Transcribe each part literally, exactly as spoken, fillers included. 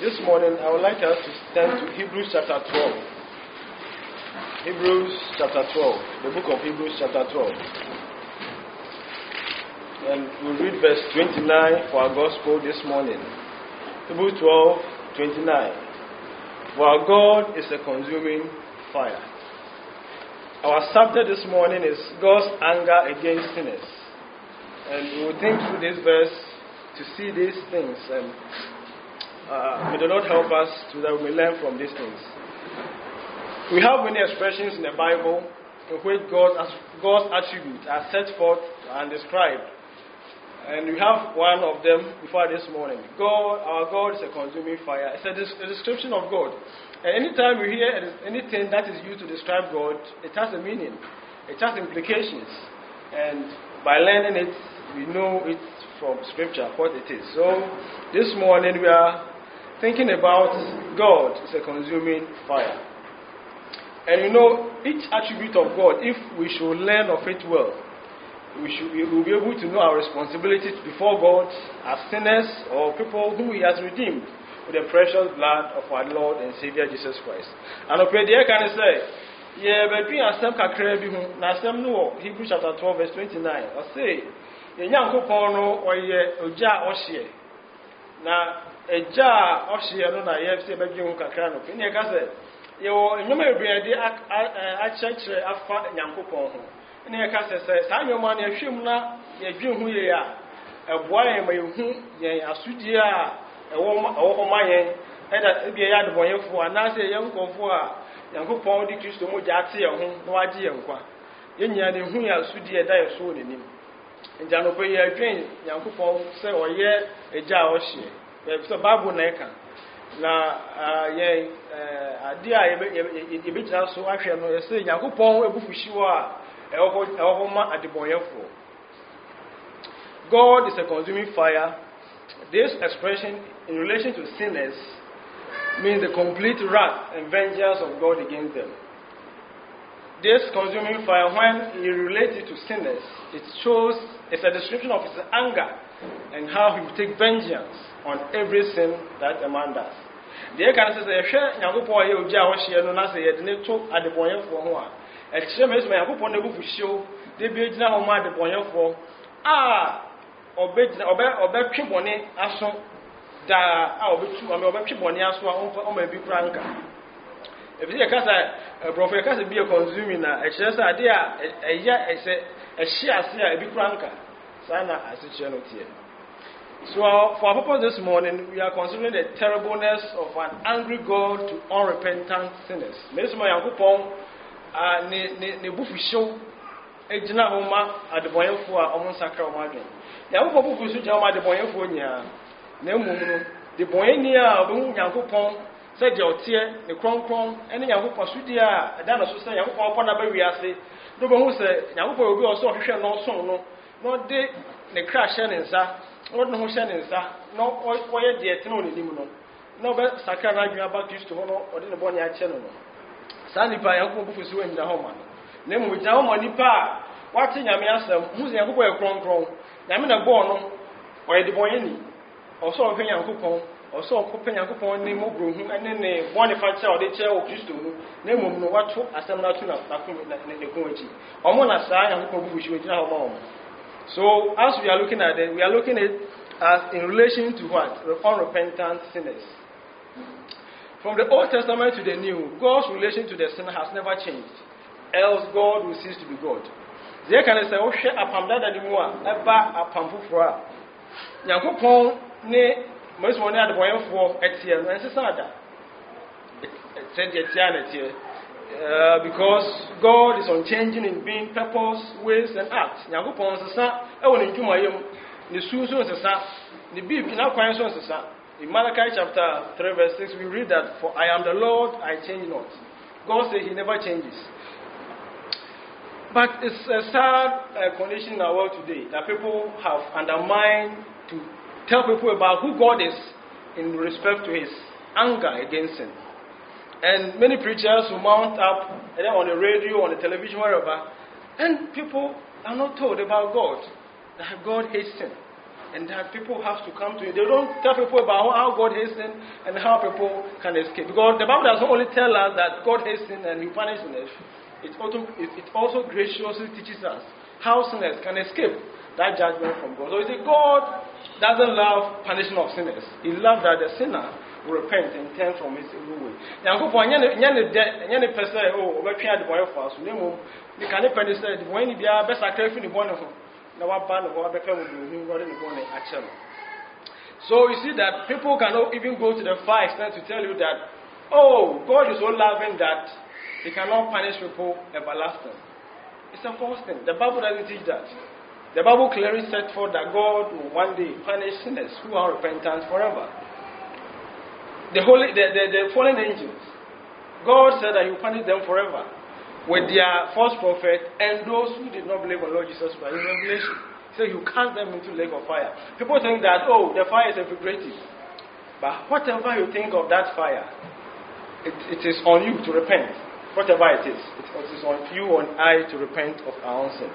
This morning, I would like us to turn to Hebrews chapter twelve. Hebrews chapter twelve, the book of Hebrews chapter twelve. And we'll read verse twenty-nine for our gospel this morning. Hebrews twelve, twenty-nine. For our God is a consuming fire. Our subject this morning is God's anger against sinners. And we will think through this verse to see these things. And uh, may the Lord help us so that we may learn from these things. We have many expressions in the Bible in which God's, God's attributes are set forth and described. And we have one of them before this morning. God, our God is a consuming fire. It's a, a description of God. And anytime we hear anything that is used to describe God, it has a meaning. It has implications. And by learning it, we know it from Scripture, what it is. So, this morning we are thinking about God is a consuming fire. And you know, each attribute of God, if we should learn of it well, we should we will be able to know our responsibility before God as sinners or people whom He has redeemed with the precious blood of our Lord and Savior Jesus Christ. And up there can I say, yeah, but we are some kakra bi hu na some no Hebrews chapter twelve verse twenty-nine. I say, ye nyankopon no oye oja ohye. Na eja ohye no na ye se be hu kakra no. Ni e ka say, ye wo enyoma ebriade a chechre afa nyankopon ho. Ni e ka say say sa nyoma na ehwem na ye dwen hu ye a eboa ye ma yehu ye asudie a ewo ewo ma ye eda ebia ya debonyefo ana say ye nkofo a Yankopon di Kristo mo jate ye ho na waje ye nkwa yenya ne hu ya asudie da ye so nenim nja no pe ye adwen Yankopon se oye eja ohye e so Bible na eka na ye ade a ye be jira so ahwe no ye se Yankopon ebufuhyiwo a ewo ewo ma adebonyefo. God is a consuming fire. This expression in relation to sinners means the complete wrath and vengeance of God against them. This consuming fire, when he relates it to sinners, it shows it's a description of his anger and how he will take vengeance on every sin that a man does. The can say, "If Yankopon ye oja ohye no na say ye de to adebonyefo ho a, e kire me so Yankopon na bufu hyew, de bi ejina ho ma adebonyefo a obejina obe obetwe bone aso da a obetu ame obetwe bone aso a o ma bi kranka." If you can say, prophet can be a consuming na e kire say ade a eya e say e hye ase a bi kranka sana asichere no tie. So for our purpose this morning, we are considering the terribleness of an angry God to unrepentant sinners. Mesmo Yankopon a ne ne ne bufu hyew ejina ho ma adebonyefo a omo sakra omo adwen. Yankopon bufu so jama adebonyefo nya na emum no de bonyeni a obehu Yankopon se je otie ne kronkron ene Yankopon sudi a da na so se Yankopon pona ba wiase do behu se Yankopon obi oso hwehwe no son no no de ne kra hye ne nsa no no ho hye ne nsa no oye de etene onim no no be sakra na adwen aba Kristo ho no ode ne bonya ache no no sa nipa Yankopon bufu so wanyina ho ma no na emu gina ho ma nipa a wate nyame asem hu se Yankopon e kronkron nyame na bo no oye de bonyeni oso hwe Yankopon oso okope Yankopon ni mogro hu ene ne bone fa che ode che o Kristo no na emom no wato asem na tu na takum na ne ko achi omo na sa Yankopon bufu shi wanyina ho ma omo. So as we are looking at it, we are looking at it as in relation to what? The unrepentant sinners. From the Old Testament to the New, God's relation to the sinner has never changed. Else God will cease to be God. They can say, "Oh, share apam dada ni mu a, eba apam fufuro a." Yankopon ne most one at the boyfo etie no ensesa ada. Said etie na etie. Uh, because God is unchanging in being, purpose, ways, and acts. Yankopon ensesa e won ntuma yem ne su so ensesa ne bib na kwan so ensesa. In Malachi chapter three verse six we read that, "For I am the Lord, I change not." God says he never changes. But it's a sad uh, condition in our world today that people have undermined to tell people about who God is in respect to his anger against sin. And many preachers who mount up and on the radio, on the television, wherever, and people are not told about God, that God hates sin. and that people have to come to it. They don't tell people about how God hates sin and how people can escape. Because the Bible doesn't only tell us that God hates sin and He punishes sinners. It also, it, it also graciously teaches us how sinners can escape that judgment from God. So you see, God doesn't love punishment of sinners. He loves that the sinner will repent and turn from his evil way. Now, go for any any person. Oh, we can't do it for us. We you can't depend on the when you be a best sacrifice in the morning. Now, what band of what become doing rather than going actually. So you see that people cannot even go to the far extent to tell you that, oh, God is so loving that He cannot punish people everlasting. It's a false thing. The Bible doesn't teach that. The Bible clearly set forth that God will one day punish sinners who are repentant forever. The holy, the, the, the fallen angels, God said that He will punish them forever with their false prophet and those who did not believe on Lord Jesus Christ in Revelation. So He will cast them into the lake of fire. People think that, oh, the fire is figurative. But whatever you think of that fire, it, it is on you to repent. Whatever it is, it, it is on you and I to repent of our own sin.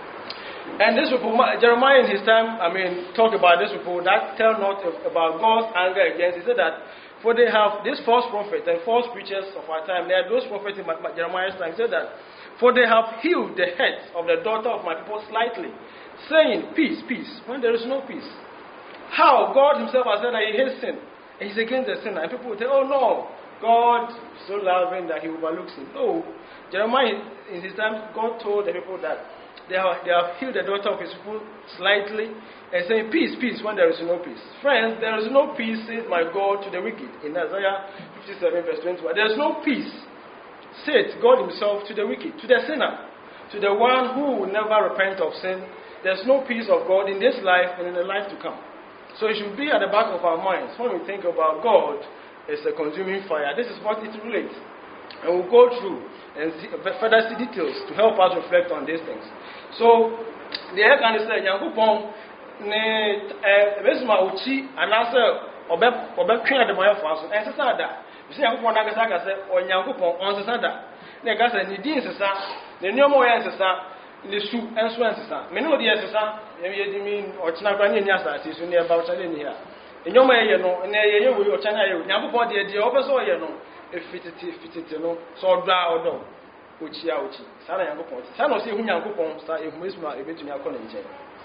And this people, Jeremiah in his time, I mean, talked about this people that tell not about God's anger against. He said that, for they have these false prophets and false preachers of our time. There are those prophets in Jeremiah's time. He said that, for they have healed the heads of the daughter of my people slightly, saying, peace, peace, when there is no peace. How? God Himself has said that He hates sin, and He's against the sinner. And people will say, oh no, God is so loving that He overlooks sin. No. Jeremiah, in his time, God told the people that They have, they have healed the daughter of His people slightly and saying, peace, peace, when there is no peace. Friends, there is no peace, says my God, to the wicked. In Isaiah fifty-seven, verse twenty-one. There is no peace, says God Himself, to the wicked, to the sinner, to the one who will never repent of sin. There is no peace of God in this life and in the life to come. So it should be at the back of our minds when we think about God as a consuming fire. This is what it relates. And we'll go through and see, further see details to help us reflect on these things. So, the air can say, Yankupon, ne, Besma Uchi, and answer, or Becking the Maya Faso, and Sasada. You see, Yankupon Nagasaka said, or Yankupon on Sasada. Negasa, Nidin Sasa, the no more Sasa, the soup and Swan Sasa. Many of the Sasa, you mean, or Chinagani Yasa, is near about Chalinia. In your way, you know, and there you will China, Yankupon, the officer, you know, if it is, you know, so dry or no. Uchi Uchi. Sana Yankupon. Sana see who Yankupon start if Musma eventually according to.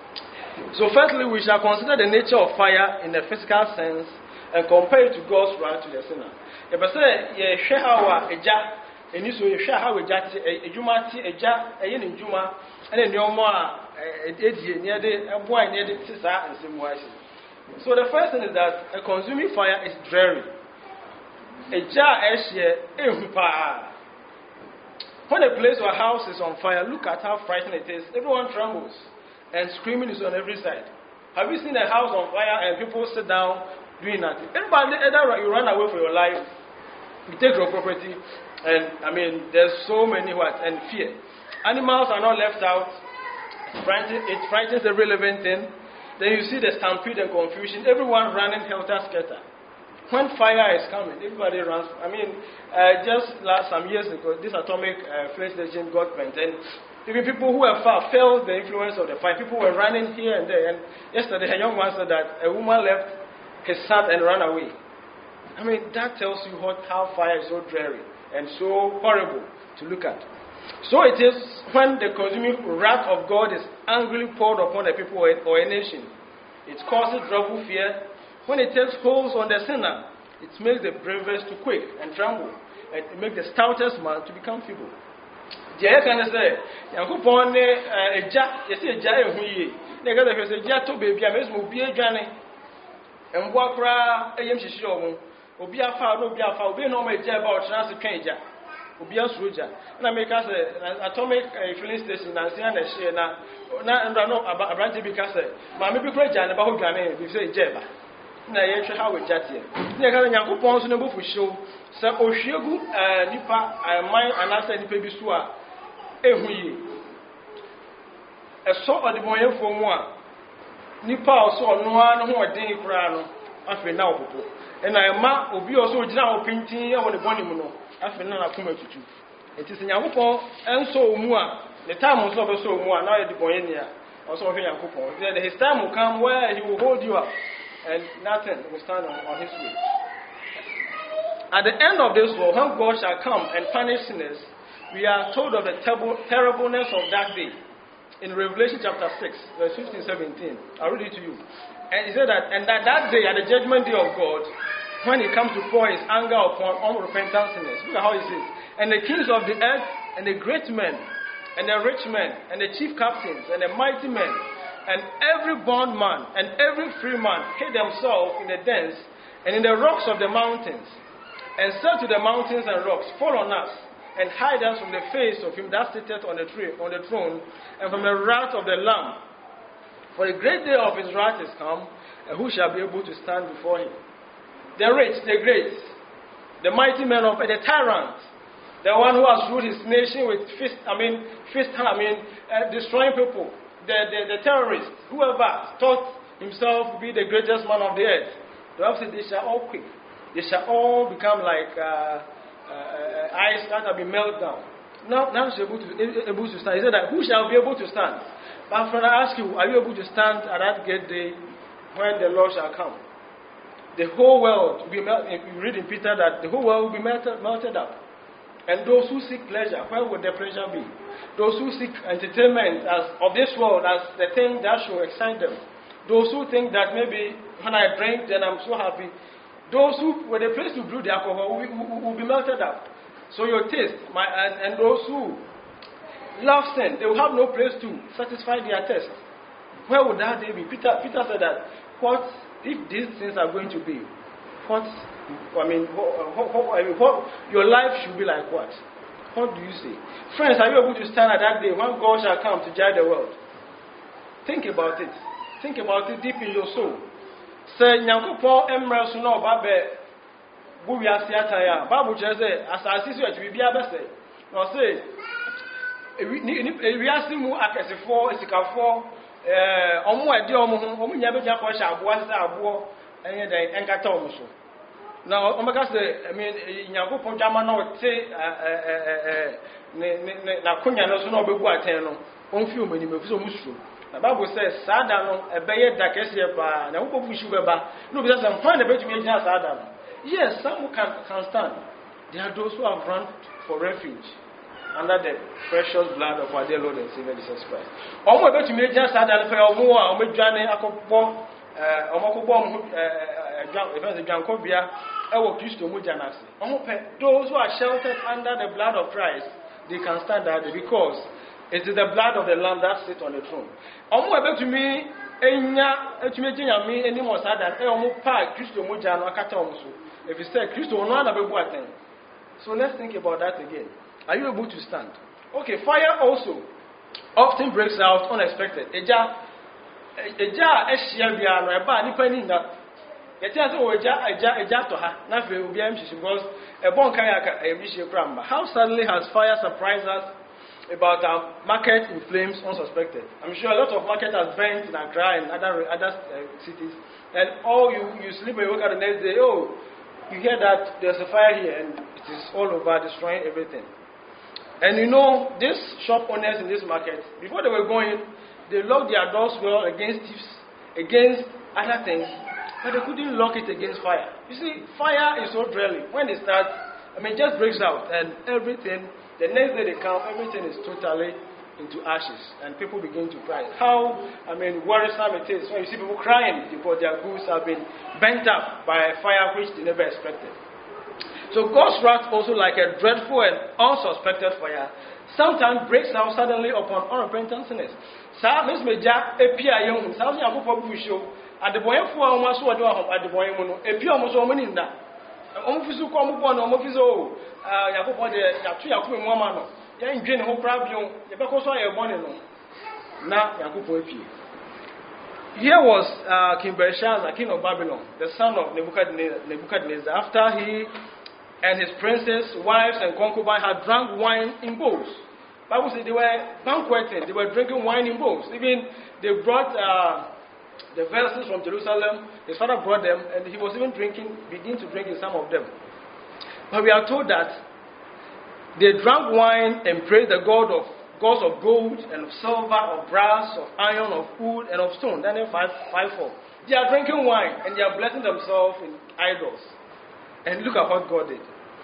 So firstly, we shall consider the nature of fire in the physical sense and compare it to God's wrath to the sinner. If I say ye share how a jar and you so you share how a jar a juma a jar a yin in juma and then your more a near the a boy near the sister and same wise. So the first thing is that a consuming fire is dreary. A jar as ye a when a place or house is on fire, look at how frightening it is. Everyone trembles and screaming is on every side. Have you seen a house on fire and people sit down doing nothing? Everybody, either you run away for your life, you take your property, and I mean, there's so many what and fear. Animals are not left out. It frightens, it frightens every living thing. Then you see the stampede and confusion. Everyone running helter skelter. When fire is coming, everybody runs. I mean, uh, just last some years ago, this atomic uh, fuel station got burnt, and even people who were far felt the influence of the fire. People were running here and there. And yesterday, a young man said that a woman left his son and ran away. I mean, that tells you what how fire is so dreary and so horrible to look at. So it is when the consuming wrath of God is angrily poured upon a people or a nation. It causes dreadful fear. When it takes hold on the sinner, it makes the bravest to quake and tremble, and it makes the stoutest man to become feeble. The air can say, Yankupon a jack, you see a jar of me. Negative is a jar to baby, I may be a journey. And walk ra a yam show, or be a foul, no be a foul, be no my jar about chance to change. Obia Suja, and I make us an atomic filling station and see and share now. Now, and I know about a branch because Mammy Bicra Jan about Ghana, we say Jeba. Na ye hwe ha we jate ne ka Nyankopon so ne bofu hyew se ohwiegu nipa aman anasa nipa bi so a ehu yi eso odibonyefo mu a nipa oso ono a no ho odin kura no afi na opopo e na ema obi oso ogina opintin e woni boni mu no afi na na kuma tutu enti se Nyankopon enso omu a ne time so be so omu a na ye dibonye ne a Also, his time will come where he will hold you up and nothing will stand on, on his way. At the end of this world, when God shall come and punish sinners, we are told of the terrible, terribleness of that day. In Revelation chapter six, verse fifteen, seventeen. I'll read it to you. And he said that, and that that day, at the judgment day of God, when he comes to pour his anger upon unrepentant sinners. Look at how he says. And the kings of the earth, and the great men, and the rich men, and the chief captains, and the mighty men, and every bondman, and every free man hid themselves in the dens, and in the rocks of the mountains, and said to the mountains and rocks, fall on us, and hide us from the face of him that sitteth on the tree, on the throne, and from the wrath of the Lamb. For the great day of his wrath is come, and who shall be able to stand before him? The rich, the great, the mighty men of the tyrant, the one who has ruled his nation with fist, I mean, fist, I mean, uh, destroying people, the, the, the terrorist, whoever thought himself to be the greatest man of the earth. The Bible says they shall all quake. They shall all become like uh, uh, ice that have been melted down. Now, now he's able to, able to stand. He said that who shall be able to stand? But friend, I ask you, are you able to stand at that great day when the Lord shall come? The whole world will be melted. You read in Peter that the whole world will be melted, melted up. And those who seek pleasure, where would their pleasure be? Those who seek entertainment as of this world as the thing that should excite them. Those who think that maybe when I drink, then I'm so happy. Those who, with a place to brew the alcohol, will, will, will be melted up. So your taste, my, and, and those who love sin, they will have no place to satisfy their taste. Where would that day be? Peter, Peter said that, what if these things are going to be? What, I mean, what, what, I mean, what your life should be like what? What do you say? Friends, are you able to stand at that day when God shall come to judge the world? Think about it. Think about it deep in your soul. Say, Nyankopon emre so na oba be bu wi ase ataya. Bible tell say asase so ati bibia be say. No say wi ase mu akesefo esikafo eh omo ade omo ho omo nya be ja ko sha abo ase abo enye den enkata omo so. Now omeka say I mean Nyankopon jama na o te eh ne ne na konya no so na obebu aten no onfi omani mefu so musu. The Bible says, Sadano, a bayer da Kessia, and a whoop of sugar bar. No, because I'm fine about to be just Adam. Yes, some can, can stand. There are those who have run for refuge under the precious blood of our dear Lord and Savior Jesus Christ. Almost about to be just Adam for a more, or make Johnny Akobo, or Mokobom, Jancobia, our Christo Mujanasi. Those who are sheltered under the blood of Christ, they can stand there because it is the blood of the Lamb that sits on the throne. Omo ebe to me enya etumi ginya me eni mo sada e omo pa Kristo moja no akata omo so. If you say Kristo no na bebu aten. So let's think about that again. Are you able to stand? Okay, fire also often breaks out unexpected. Eja eja ehia bia no e ba nipa ni na. Yeti ase o eja eja eja to ha na fe obi am shishi because e bon kan ya ka e bi shi kramba. How suddenly has fire surprised us about our market in flames unsuspected? I'm sure a lot of market has burnt in Accra and other other uh, cities, and all you you sleep and you wake up the next day, oh, you hear that there's a fire here and it is all over, destroying everything. And you know, these shop owners in this market, before they were going, they locked their doors well against thieves, against other things, but they couldn't lock it against fire. You see, fire is so deadly. When it starts, I mean, it just breaks out and everything. The next day they come, everything is totally into ashes, and people begin to cry. How, I mean, worrisome it is when you see people crying because their goods have been burnt up by a fire which they never expected. So God's wrath, also like a dreadful and unsuspected fire, sometimes breaks out suddenly upon unrepentant sinners. Sa Miss Meja, a Pia young, thousand of people show at the boy for almost what do I hope at the boy, a Pia almost woman in that. Omufisu ko mu bon omufiso ah yakopon de yatu yakome mu ama no ya ndwe ne ho prabion ye be ko so aye bon no na yakopon afie. Here was uh, King Belshazzar, king of Babylon, the son of Nebuchadnezzar, Nebuchadnezzar, after he and his princes, wives and concubines had drunk wine in bowls. Bible says they were banqueting, they were drinking wine in bowls. Even they brought uh, the vessels from Jerusalem. His father brought them, and he was even drinking, beginning to drink in some of them. But we are told that they drank wine and praised the God of gods of gold and of silver, of brass, of iron, of wood, and of stone. Daniel five, five, four. They are drinking wine and they are blessing themselves in idols. And look at what God did.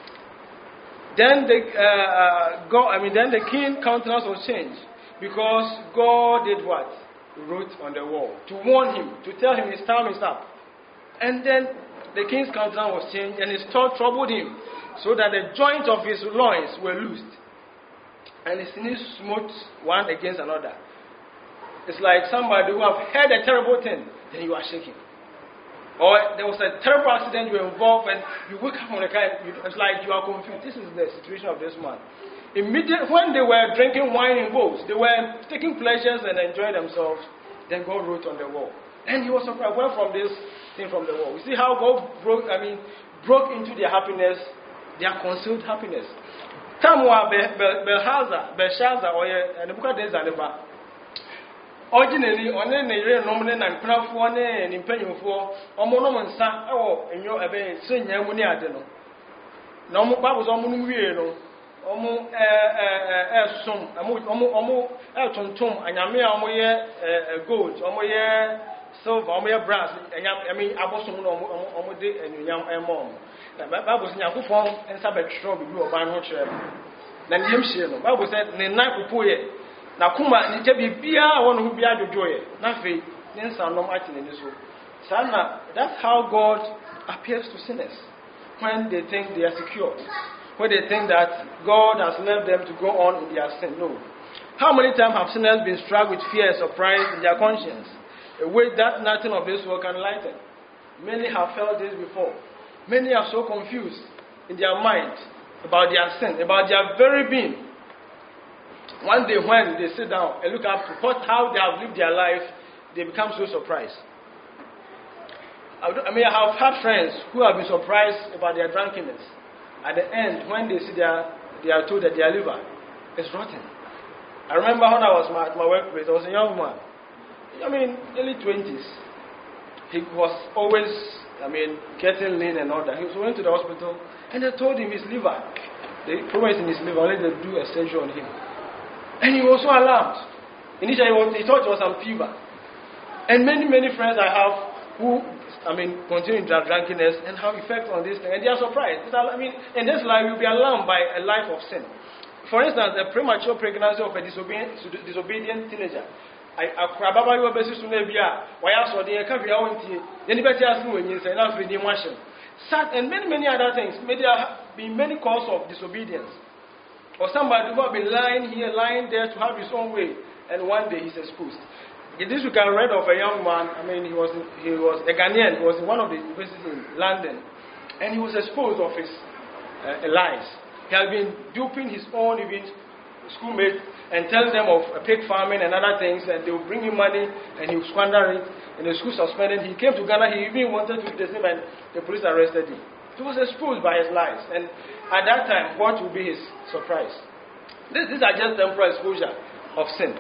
Then the uh, uh, God, I mean, then the king's countenance was changed because God did what? Wrote on the wall to warn him, to tell him his time is up. And then the king's countenance was changed, and his thought troubled him, so that the joints of his loins were loosed, and his knees smote one against another. It's like somebody who have heard a terrible thing, then you are shaking. Or there was a terrible accident, you were involved, and you wake up from the car, and you, it's like you are confused. This is the situation of this man. Immediately, when they were drinking wine in bowls, they were taking pleasures and enjoying themselves, then God wrote on the wall. And he was surprised, where from this thing from the wall. You see how God broke, I mean, broke into their happiness, their concealed happiness. Tamwa Belhaza, Belshazzar, or Nebuchadnezzar, originally, on any nominal and Prafone and Imperial for, or Monoman Sa, or in your abbey, Senior Muniadeno. No more Babos or Munuino, Omo air sum, Omo Omo Elton Tom, and Yamia Omoye gold, Omoye silver, Omoye brass, and I mean Abosom Omode and Yam and Mom. Babos Yakufon and Sabbath Strawberry, you are buying hotel. Then Yimshino, Bible said, Nina Pupoye. Now, Kuma, you tell me, be one who be out of joy. Nothing, then some no matching in this room. Sana, that's how God appears to sinners when they think they are secure, when they think that God has left them to go on in their sin. No. How many times have sinners been struck with fear and surprise in their conscience, a way that nothing of this world can lighten? Many have felt this before. Many are so confused in their mind about their sin, about their very being. One day when they sit down and look up to what, how they have lived their life, they become so surprised. I mean, I have had friends who have been surprised about their drunkenness. At the end, when they see their, they are told that their liver is rotten. I remember when I was at my workplace, I was a young man. I mean, early twenties. He was always, I mean, getting lean and all that. He was went to the hospital and they told him his liver. They promised him his liver, only they do a surgery on him. And he was so alarmed. Initially, he thought it was some fever. And many, many friends I have who, I mean, continue their drunkenness and have effect on this thing. And they are surprised. I mean, in this life, you'll be alarmed by a life of sin. For instance, a premature pregnancy of a disobedient, disobedient teenager. I probably will be soon be why I saw the country. I went to anybody else when you say, not reading machine. And many, many other things. Maybe there have been many causes of disobedience. Or somebody who have been lying here, lying there to have his own way, and one day he's exposed. In this week I read of a young man, I mean he was he was a Ghanaian, he was in one of the universities in London, and he was exposed of his uh, lies. He had been duping his own even schoolmates and telling them of uh, pig farming and other things, and they would bring him money and he would squander it, and the school suspended. He came to Ghana, he even wanted to do the same, and the police arrested him. He was exposed by his lies, and at that time, what will be his surprise? This, these are just temporal exposure of sin.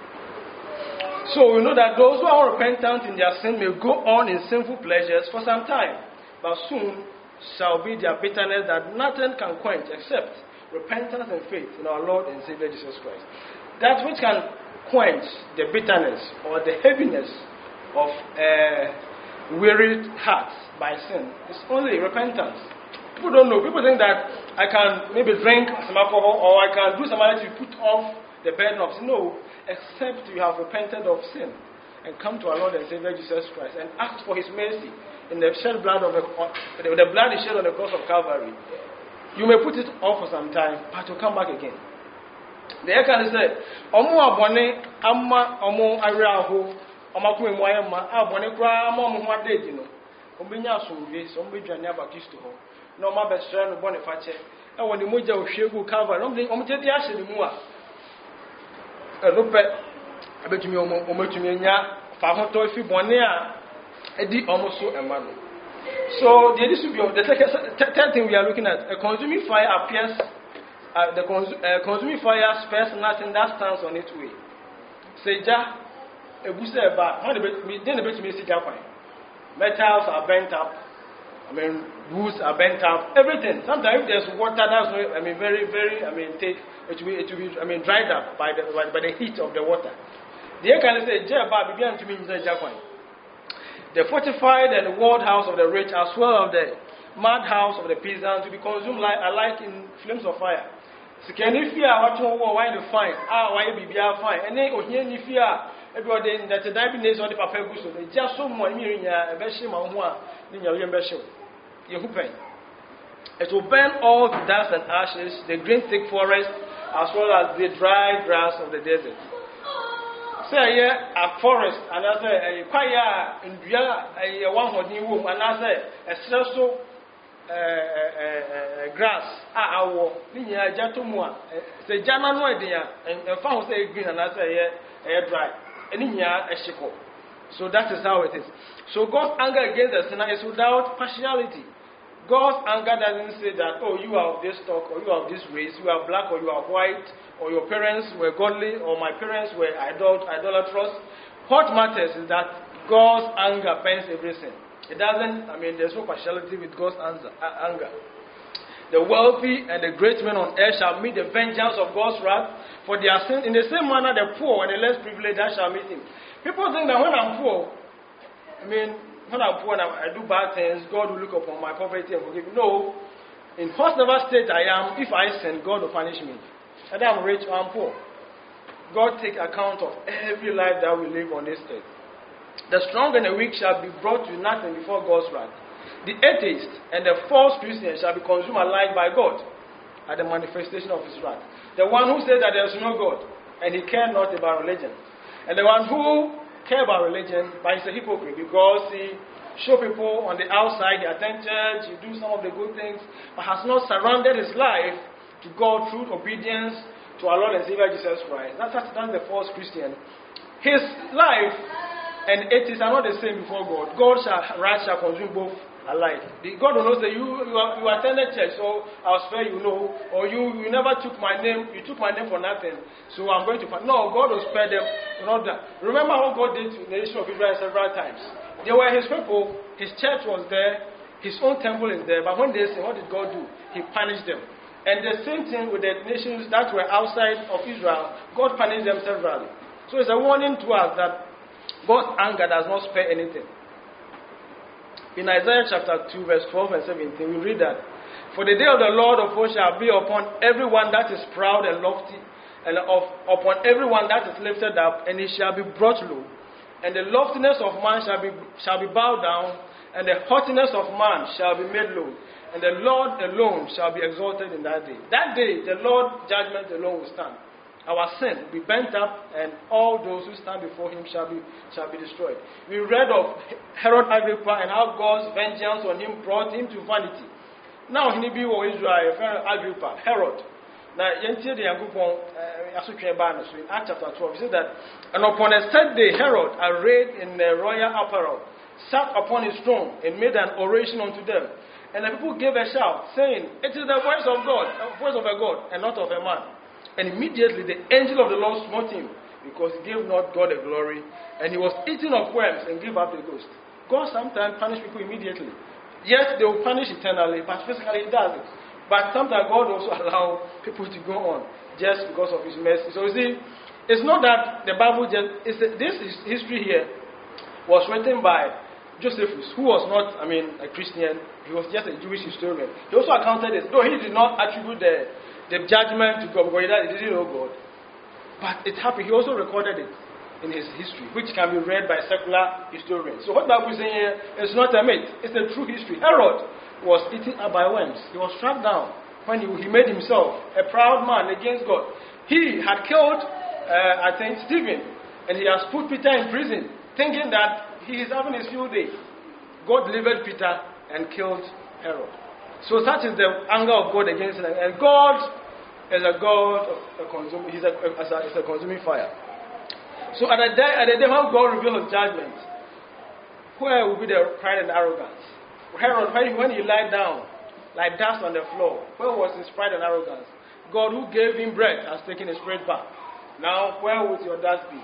So we know that those who are repentant in their sin may go on in sinful pleasures for some time, but soon shall be their bitterness that nothing can quench except repentance and faith in our Lord and Savior Jesus Christ. That which can quench the bitterness or the heaviness of uh, wearied hearts by sin is only repentance. People don't know. People think that I can maybe drink some alcohol or I can do some other to put off the burden of sin. No, except you have repented of sin and come to our Lord and Savior Jesus Christ and ask for His mercy in the shed blood of the, the blood is shed on the cross of Calvary. You may put it off for some time, but to come back again. The Ekan said, "Omo abone amma omo araho, omo kuma mu ayama abone kra amma mo ho ade no. Obinya asomdwe, so mbedwane abakisto ho. No ma besra no bone fache e woni moja ohwegu cover no om te dia hye ne mu a e no pe abetumi om omatumi anya fa ho to fi bone a edi om so ema no. So the distribution, the third thing we are looking at, a consuming fire appears uh, the cons uh, consuming fire spares nothing that stands on its way. Say ja ebuse ba how the then the bit me see ja kwan. Metals are bent up. I mean, woods are bent up, everything. Sometimes if there's water, that's not, I mean, very, very, I mean, take, it will, it will be, I mean, dried up by the, by, by the heat of the water. The can say, began to mean the fortified and walled house of the rich, as well as the mad house of the peasant, to be consumed like, alike in flames of fire. So can you fear what you want, why you find? Ah, why you be fine? And then, oh, here you fear. Everybody that the diabetes or the papa goes, they just so more in a version of one in your membership. You hooping. It will burn all the dust and ashes, the green thick forest, as well as the dry grass of the desert. Say, yeah, a forest, and I say, a quiet in a one holding room, and I say, a stressful grass, our linear gentleman, the German idea, and found say green, and I say, yeah, dry. So that is how it is. So God's anger against the sinner is without partiality. God's anger doesn't say that, oh, you are of this stock, or you are of this race, you are black, or you are white, or your parents were godly, or my parents were idol- idolatrous. What matters is that God's anger pains everything. It doesn't, I mean, there's no partiality with God's answer, uh, anger. The wealthy and the great men on earth shall meet the vengeance of God's wrath for their sins. In the same manner, the poor and the less privileged that shall meet him. People think that when I'm poor, I mean, when I'm poor and I do bad things, God will look upon my poverty and forgive me. No. In whatever state I am, if I sin, God will punish me. Whether I'm rich or I'm poor. God take account of every life that we live on this earth. The strong and the weak shall be brought to nothing before God's wrath. The atheist and the false Christian shall be consumed alike by God at the manifestation of his wrath. The one who says that there is no God and he cares not about religion. And the one who cares about religion, but he's a hypocrite because he shows people on the outside, he attends church, he do some of the good things, but has not surrounded his life to God through obedience to our Lord and Savior Jesus Christ. That's, that's the false Christian. His life and atheists are not the same before God. God's wrath shall consume both alike. God will not say, you, you, are, you attended church, so I'll spare you, no. Or you, you never took my name, you took my name for nothing, so I'm going to find. No, God will spare them. Not that. Remember what God did to the nation of Israel several times. They were his people, his church was there, his own temple is there, but when they say, what did God do? He punished them. And the same thing with the nations that were outside of Israel, God punished them severally. So it's a warning to us that God's anger does not spare anything. In Isaiah chapter two, verse twelve and seventeen, we read that, for the day of the Lord of hosts shall be upon everyone that is proud and lofty, and of, upon everyone that is lifted up, and he shall be brought low. And the loftiness of man shall be, shall be bowed down, and the haughtiness of man shall be made low. And the Lord alone shall be exalted in that day. That day, the Lord's judgment alone will stand. Our sin will be bent up, and all those who stand before him shall be shall be destroyed. We read of Herod Agrippa and how God's vengeance on him brought him to vanity. Now, he be Israel, Agrippa, Herod. Now, in Acts chapter twelve, he said that, and upon a third day, Herod, arrayed in the royal apparel, sat upon his throne and made an oration unto them. And the people gave a shout, saying, it is the voice of God, the voice of a God, and not of a man. And immediately the angel of the Lord smote him, because he gave not God the glory, and he was eaten of worms and gave up the ghost. God sometimes punishes people immediately. Yes, they will punish eternally, but physically he doesn't. But sometimes God also allows people to go on just because of his mercy. So you see, it's not that the Bible just, it's, this is history here was written by Josephus, who was not, I mean, a Christian. He was just a Jewish historian. He also accounted it, though he did not attribute the the judgment to God, because he didn't know God. But it happened. He also recorded it in his history, which can be read by secular historians. So what the Bible is saying here is not a myth. It's a true history. Herod was eaten up by worms. He was struck down when he, he made himself a proud man against God. He had killed, uh, I think, Stephen, and he has put Peter in prison, thinking that he is having his field day. God delivered Peter and killed Herod. So such is the anger of God against him. And God is a God of a consuming, he's a, a, a, a consuming fire. So at the day, at the day when God reveals his judgment, where will be the pride and arrogance? Herod, when he, when he lied down like dust on the floor, where was his pride and arrogance? God who gave him bread has taken his bread back. Now, where would your dust be?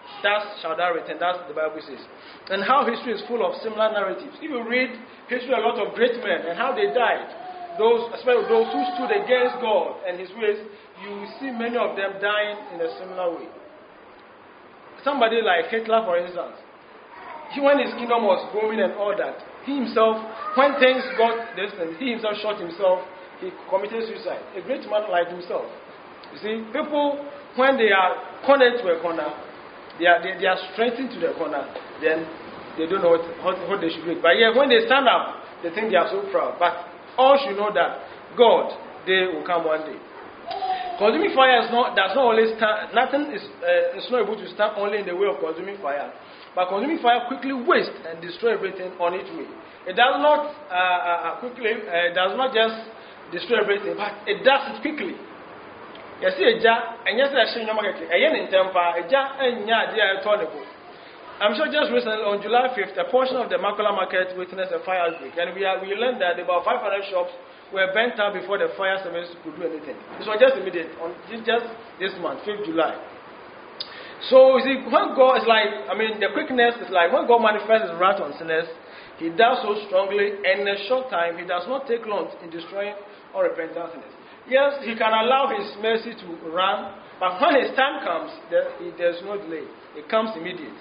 Thus shall thou return. That's what the Bible says. And how history is full of similar narratives. If you read history, a lot of great men and how they died, those, especially those who stood against God and His ways, you will see many of them dying in a similar way. Somebody like Hitler, for instance, he, when his kingdom was booming and all that, he himself, when things got distant, he himself shot himself. He committed suicide. A great man like himself. You see, people, when they are cornered to a corner, they are, they, they are strengthened to the corner, then they don't know what, what, what they should do. But yeah, when they stand up, they think they are so proud. But all should know that God, day will come one day. Consuming fire is not, does not only stand, nothing is, uh, is not able to stand only in the way of consuming fire. But consuming fire quickly wastes and destroys everything on its way. It does not uh, uh, quickly, uh, does not just destroy everything, but it does it quickly. You see, a jar, and yes, I see no market, a yen in temper, a jar, and ya, dear, I'm sure just recently on July fifth, a portion of the Makula market witnessed a fire outbreak, and we, are, we learned that about five hundred shops were burnt out before the fire service could do anything. This was just immediate, on just this month, fifth July. So, you see, when God is like, I mean, the quickness is like, when God manifests His wrath on sinners, He does so strongly, and in a short time, He does not take long in destroying or repentant sinners. Yes, He can allow His mercy to run, but when His time comes, there, there's no delay. It comes immediate.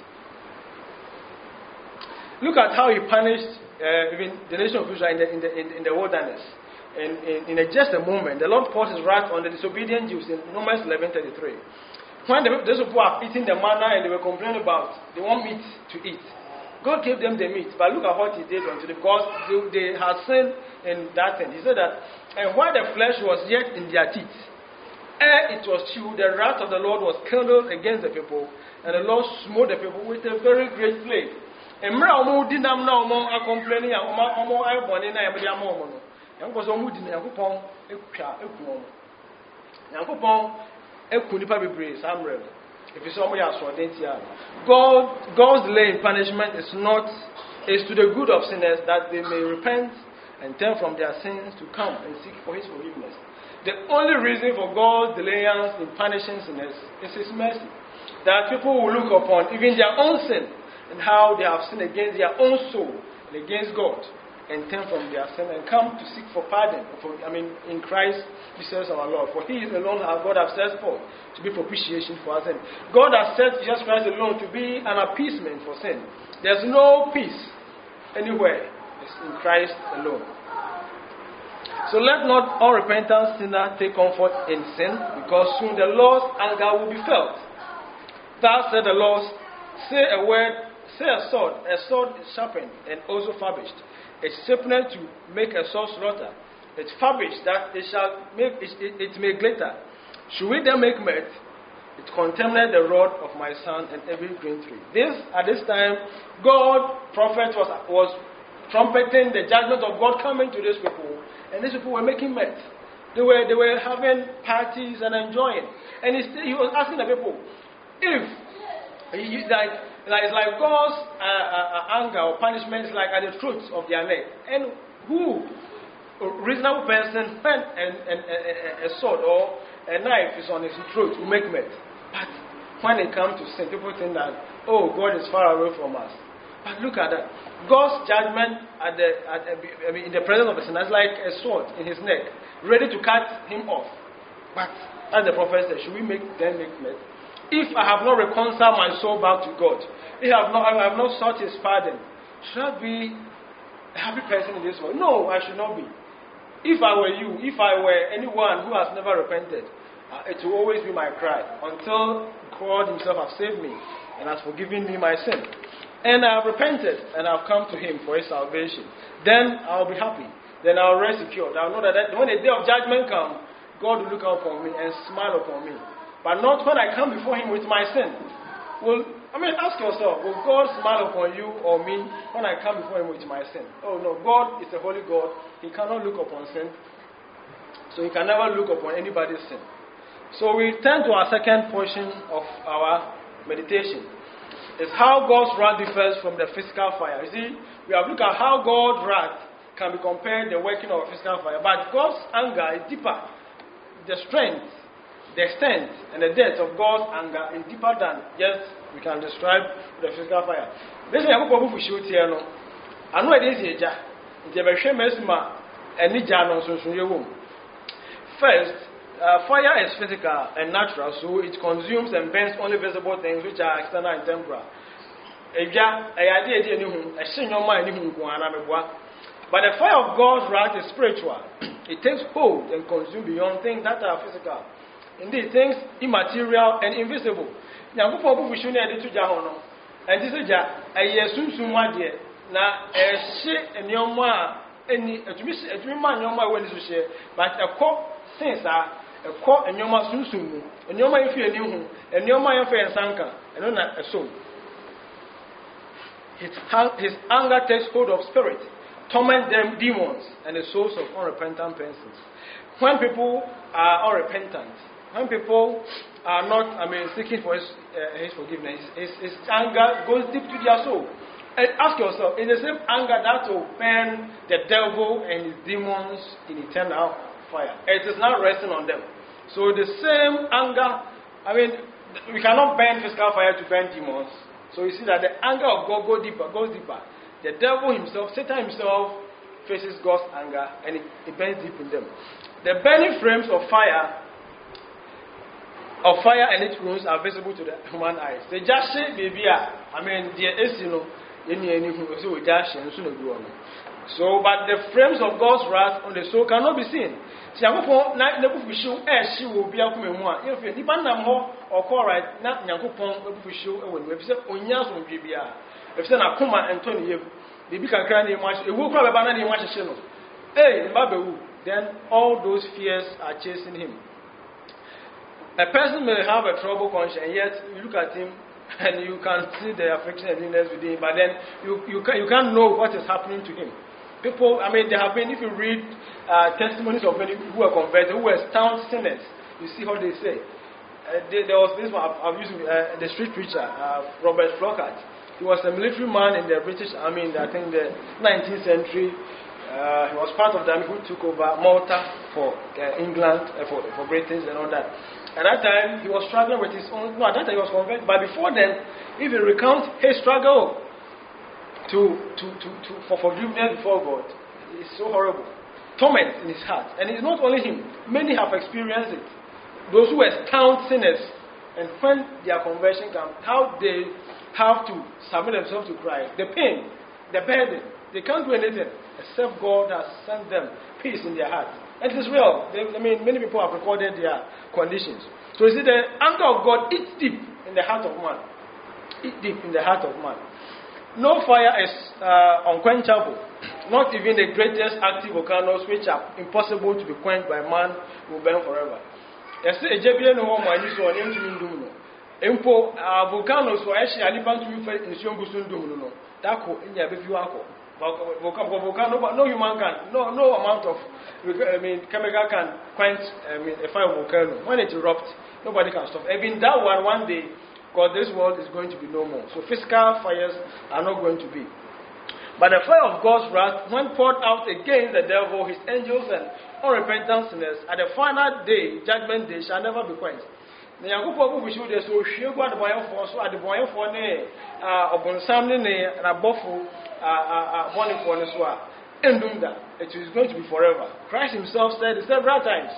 Look at how He punished uh, even the nation of Israel in the, in the, in, in the wilderness. In, in, in a, just a moment, the Lord poured His wrath on the disobedient Jews in Numbers eleven thirty-three. When the, those people are eating the manna and they were complaining about, they want meat to eat. God gave them the meat, but look at what He did unto them, because they, they had sinned in that thing. He said that, and while the flesh was yet in their teeth, ere it was chewed, the wrath of the Lord was kindled against the people, and the Lord smote the people with a very great plague. And mra omo di nam na omo complaining ya omo omo ay bone na ya be am omo no. Yanko so omo di na Yakopon ekwa eku omo. Yakopon eku nipa bebre samre. If you say omo ya so den tia. God God's delay in punishment is not is to the good of sinners, that they may repent and turn from their sins to come and seek for His forgiveness. The only reason for God's delayance in punishing sinners is His mercy. That people will look upon even their own sin and how they have sinned against their own soul and against God, and turn from their sin and come to seek for pardon. For, I mean, in Christ Jesus our Lord. For He is alone our God has set forth to be propitiation for our sin. God has set Jesus Christ alone to be an appeasement for sin. There's no peace anywhere. It's in Christ alone. So let not unrepentant sinner take comfort in sin, because soon the Lord's anger will be felt. Thus said the Lord, say a word, say a sword, a sword is sharpened and also furbished. It's sharpened to make a sword slaughter. It's furbished that it shall make it, it, it may glitter. Should we then make mirth? It contaminated the rod of my son and every green tree. This at this time, God, prophet was was trumpeting the judgment of God coming to these people, and these people were making mirth. They were they were having parties and enjoying. And he, he was asking the people, if he, like. Like, it's like God's uh, uh, anger or punishment is like at the throats of their neck. And who, a reasonable person, when an, an, a, a sword or a knife is on his throat, will make mirth. But when it comes to sin, people think that, oh, God is far away from us. But look at that. God's judgment at the, at, I mean, in the presence of a sinner is like a sword in his neck, ready to cut him off. But as the prophet said, should we make then make mirth? If I have not reconciled my soul back to God, if I have not, I have not sought His pardon, should I be a happy person in this world? No, I should not be. If I were you, if I were anyone who has never repented, uh, it will always be my cry until God Himself has saved me and has forgiven me my sin. And I have repented and I have come to Him for His salvation. Then I will be happy. Then I will rest secure. I will know that, that when the day of judgment comes, God will look out upon me and smile upon me. But not when I come before Him with my sin. Well, I mean, ask yourself, will God smile upon you or me when I come before Him with my sin? Oh no, God is a holy God. He cannot look upon sin. So He can never look upon anybody's sin. So we turn to our second portion of our meditation. It's how God's wrath differs from the physical fire. You see, we have looked at how God's wrath can be compared to the working of a physical fire. But God's anger is deeper. The strength, the extent and the depth of God's anger is deeper than just we can describe the physical fire. This is a book of shoot here. No, I know it is a jar. It's a very famous man and the jar on your womb. First, uh, fire is physical and natural, so it consumes and burns only visible things which are external and temporal. A jar, a idea, a senior mind, but the fire of God's wrath is spiritual. It takes hold and consumes beyond things that are physical. Indeed, things immaterial and invisible. Now, before we should need to Jahono, and this is a year soon soon one year. Now, a shit and your ma, any a three man, your ma when is share, but a court since a court and your ma soon soon, and your ma if you knew, and your ma fair sanka, and not a soul. His, his anger takes hold of spirit, torment them demons, and the souls of unrepentant persons. When people are unrepentant, when people are not, I mean, seeking for his, uh, his forgiveness, his, his anger goes deep to their soul. And ask yourself, is the same anger that will burn the devil and his demons in eternal fire? It is not resting on them. So the same anger, I mean, we cannot burn physical fire to burn demons. So you see that the anger of God goes deeper, goes deeper. The devil himself, Satan himself, faces God's anger, and it, it burns deep in them. The burning flames of fire, of fire and its ruins are visible to the human eyes. The just baby, I mean, the esino, any any who so just and soon go on. So, but the flames of God's wrath on the soul cannot be seen. See, I'm for night never for show, as she will be up with one. If you depend on more or call right, not Yankupon, for show, when we said Onyas will be here. If send a Kuma and Tony, baby can cry the much, it will probably banana in much channel. Hey, Babu, then all those fears are chasing him. A person may have a troubled conscience, and yet you look at him and you can see the affliction and illness within him, but then you, you, can, you can't know what is happening to him. People, I mean, there have been, if you read uh, testimonies of many people who were converted, who were staunch sinners, you see how they say. Uh, there, there was this one, I've, I've used uh, the street preacher, uh, Robert Flockart. He was a military man in the British Army in the, I think the nineteenth century. Uh, he was part of the army who took over Malta for uh, England, uh, for, for British and all that. At that time, he was struggling with his own, no, at that time he was converted, but before then, if he recounts his struggle to, to, to, to, for forgiveness before God, it's so horrible. Torment in his heart. And it's not only him, many have experienced it. Those who were staunch sinners, and when their conversion comes, how they have to submit themselves to Christ, the pain, the burden, they can't do anything except God has sent them peace in their heart. And it is real. They, I mean, many people have recorded their conditions. So you see, the anger of God eats deep in the heart of man. Eats deep in the heart of man. No fire is uh, unquenchable. Not even the greatest active volcanoes, which are impossible to be quenched by man, will burn forever. Yes, a Jabian home I used to an engine. Impo volcanoes were actually a liban to be in Siongusun Dumuno. Dako in Yabifuako. Volcano, but no human can, no no amount of I mean chemical can quench I mean a fire volcano. When it erupts, nobody can stop. Even that one one day, God, this world is going to be no more. So physical fires are not going to be. But the fire of God's wrath, when poured out against the devil, his angels and unrepentant sinners, at the final day, judgment day, shall never be quenched. The young people will show this, so she got the boy for so at the boy for ne, upon something and a buffalo, a morning for this one. And doing that, it is going to be forever. Christ himself said it several times.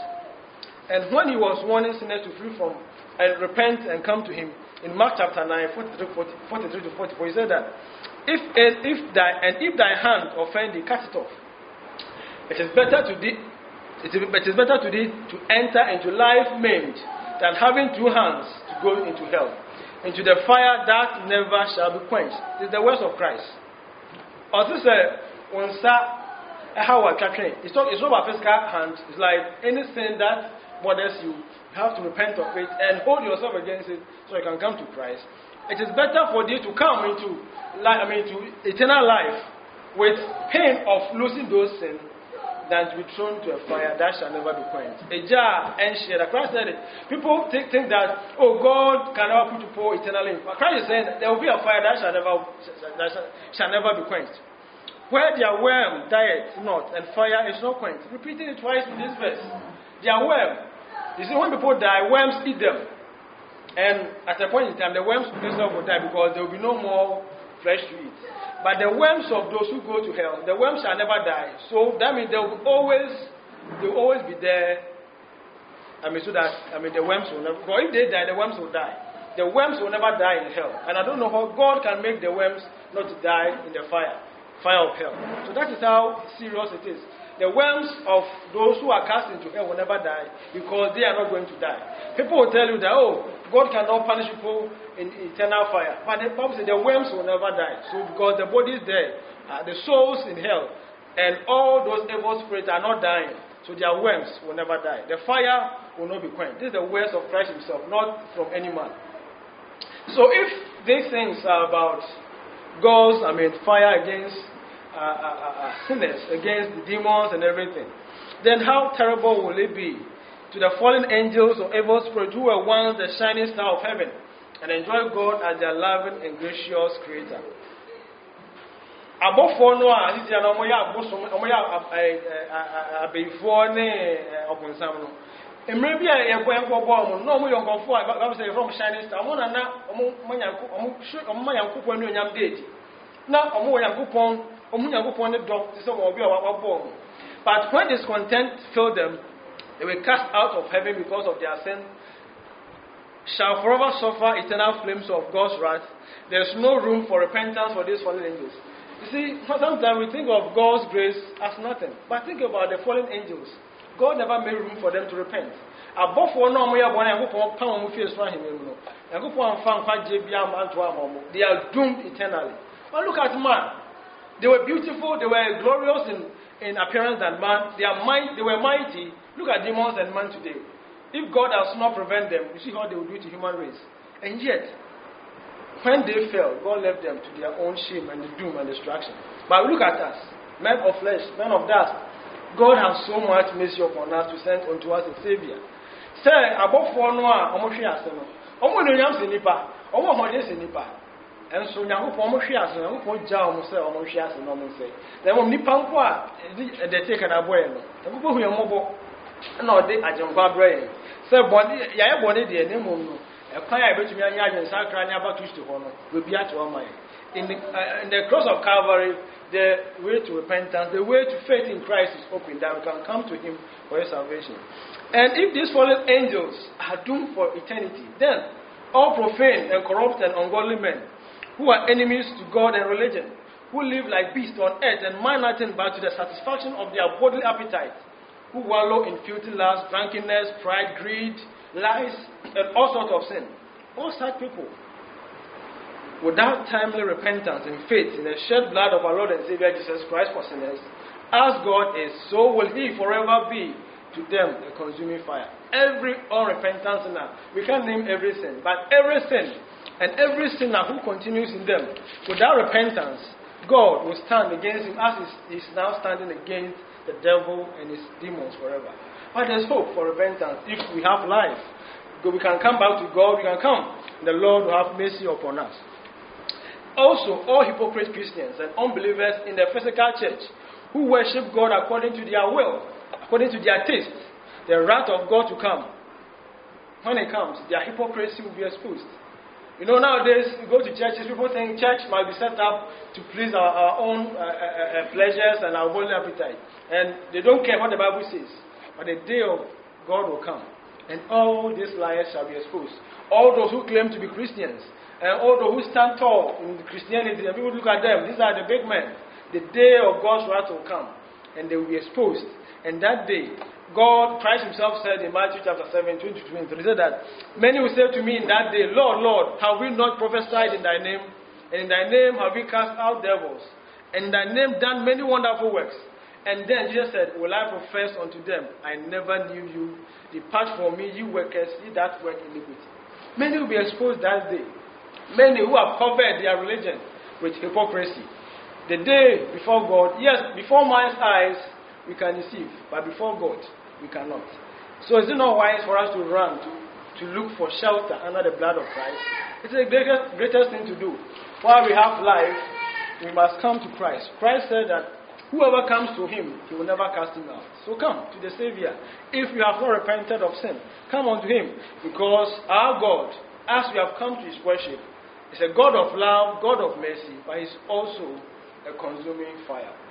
And when he was warning sinners to flee from and repent and come to him, in Mark chapter nine, forty-three to forty-four, he said that if if thy and if thy hand offend thee, cut it off. It is better to thee, it is, it is better to thee to enter into life maimed than having two hands to go into hell, into the fire that never shall be quenched. It is the words of Christ. Also say, when how I it's not it's not about physical hand. It's like anything that bothers you, you have to repent of it and hold yourself against it so you can come to Christ. It is better for thee to come into life, I mean to eternal life with pain of losing those sins than to be thrown to a fire that shall never be quenched. A jar and share. Christ said it. People think, think that, oh, God can never put you poor eternally. But Christ is saying that there will be a fire that shall never that shall, shall never be quenched. Where their worm dieth not, and fire is not quenched. Repeating it twice in this verse. Their worm, You see, when people die, worms eat them. And at a point in time, the worms themselves will die because there will be no more flesh to eat. But the worms of those who go to hell, the worms shall never die. So that means they will always, they will always be there. I mean, so that, I mean, the worms will never, because if they die, the worms will die. The worms will never die in hell. And I don't know how God can make the worms not to die in the fire, fire of hell. So that is how serious it is. The worms of those who are cast into hell will never die because they are not going to die. People will tell you that, oh, God cannot punish people in eternal fire. But the Bible says the worms will never die. So because the body is there, uh, the souls in hell, and all those evil spirits are not dying. So their worms will never die. The fire will not be quenched. This is the words of Christ himself, not from any man. So if these things are about God's, I mean, fire against uh, uh, uh, sinners, against the demons and everything, then how terrible will it be to the fallen angels or evil spirits who were once the shining star of heaven and enjoy God as their loving and gracious creator? Abofo no a ati na omo ya abosom omo ya abefo ne obunsam no emre bi a yekwa enko bo omo no omo yonkofo a Bible say from shining star omo na na omo manyanko omo omo manyanko po anu onyam deeti na omo yankopon omo yankopon ne do ti so omo bi a wabo. But when discontent filled them, they were cast out of heaven because of their sin, shall forever suffer eternal flames of God's wrath. There's no room for repentance for these fallen angels. You see, sometimes we think of God's grace as nothing. But think about the fallen angels. God never made room for them to repent. Above one, they are doomed eternally. But look at man. They were beautiful, they were glorious in, in appearance than man. They are might, they were mighty. Look at demons and man today. If God has not prevented them, you see how they will do to human race. And yet, when they fell, God left them to their own shame and the doom and destruction. But look at us, men of flesh, men of dust. God has so much mercy upon us to send unto us a Savior. Say, above four noa, omo hwe ase no. Omo no nyam se nipa, omo hode se nipa. And so nyankopon omo hwe ase no, nyankopon ja omo se omo hwe ase no omo se. Na omo nipa nko a de take na boy no. Nyankopon hu yamobo na ode ajenkwa brain. Say body ya ye body de ne mom no. Ekwan ya betumi anya adwen sakra nya ba Kristo ho no. We be at one mind. In the, uh, in the cross of Calvary, the way to repentance, the way to faith in Christ is open, that we can come to Him for His salvation. And if these fallen angels are doomed for eternity, then all profane and corrupt and ungodly men, who are enemies to God and religion, who live like beasts on earth and mind nothing but to the satisfaction of their bodily appetite, who wallow in filthy lust, drunkenness, pride, greed, lies, and all sorts of sin, all such people, without timely repentance and faith in the shed blood of our Lord and Savior Jesus Christ for sinners, as God is, so will He forever be to them a consuming fire. Every unrepentant sinner, we can't name every sin, but every sin and every sinner who continues in them without repentance, God will stand against him as He is now standing against the devil and his demons forever. But there's hope for repentance if we have life. We can come back to God, we can come. The Lord will have mercy upon us. Also, all hypocrite Christians and unbelievers in the physical church who worship God according to their will, according to their taste, the wrath of God to come. When it comes, their hypocrisy will be exposed. You know, nowadays, you go to churches, people think church might be set up to please our, our own uh, uh, uh, pleasures and our bodily appetite. And they don't care what the Bible says. But the day of God will come, and all these liars shall be exposed. All those who claim to be Christians, and all those who stand tall in Christianity, and people look at them, these are the big men. The day of God's wrath will come, and they will be exposed. And that day, God, Christ Himself said in Matthew chapter seven, twenty to twenty-three, He said that, many will say to me in that day, Lord, Lord, have we not prophesied in Thy name? And in Thy name have we cast out devils? And in Thy name done many wonderful works? And then Jesus said, will I profess unto them, I never knew you. Depart from me, you workers, ye that work iniquity. Many will be exposed that day. Many who have covered their religion with hypocrisy. The day before God, yes, before man's eyes, we can deceive, but before God, we cannot. So is it not wise for us to run, to, to look for shelter under the blood of Christ? It's the greatest, greatest thing to do. While we have life, we must come to Christ. Christ said that, Whoever comes to him, he will never cast him out. So come to the Savior. If you have not repented of sin, come unto him. Because our God, as we have come to his worship, is a God of love, God of mercy, but he's also a consuming fire.